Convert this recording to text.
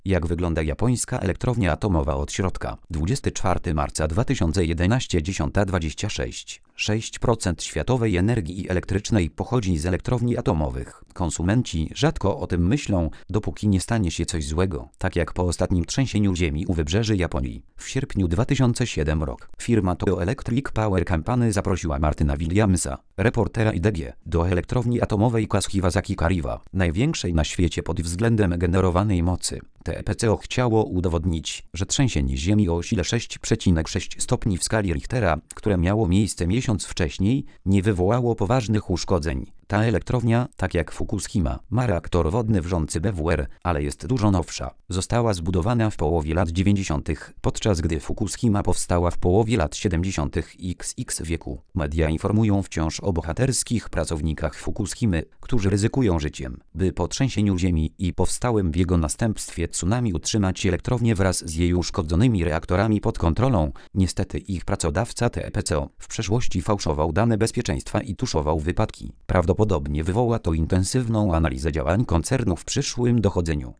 Jak wygląda japońska elektrownia atomowa od środka? 24 marca 2011 10:26. 6% światowej energii elektrycznej pochodzi z elektrowni atomowych. Konsumenci rzadko o tym myślą, dopóki nie stanie się coś złego. Tak jak po ostatnim trzęsieniu ziemi u wybrzeży Japonii. W sierpniu 2007 rok. Firma Toyo Electric Power Company zaprosiła Martyna Williamsa, reportera IDG, do elektrowni atomowej Kashiwazaki-Kariwa, największej na świecie pod względem generowanej mocy. TEPCO chciało udowodnić, że trzęsienie ziemi o sile 6,6 stopni w skali Richtera, które miało miejsce miesiąc wcześniej, nie wywołało poważnych uszkodzeń. Ta elektrownia, tak jak Fukushima, ma reaktor wodny wrzący BWR, ale jest dużo nowsza. Została zbudowana w połowie lat 90., podczas gdy Fukushima powstała w połowie lat 70. XX wieku. Media informują wciąż o bohaterskich pracownikach Fukushimy, którzy ryzykują życiem, by po trzęsieniu ziemi i powstałym w jego następstwie tsunami utrzymać elektrownię wraz z jej uszkodzonymi reaktorami pod kontrolą. Niestety ich pracodawca TEPCO w przeszłości fałszował dane bezpieczeństwa i tuszował wypadki. Prawdopodobnie wywoła to intensywną analizę działań koncernu w przyszłym dochodzeniu.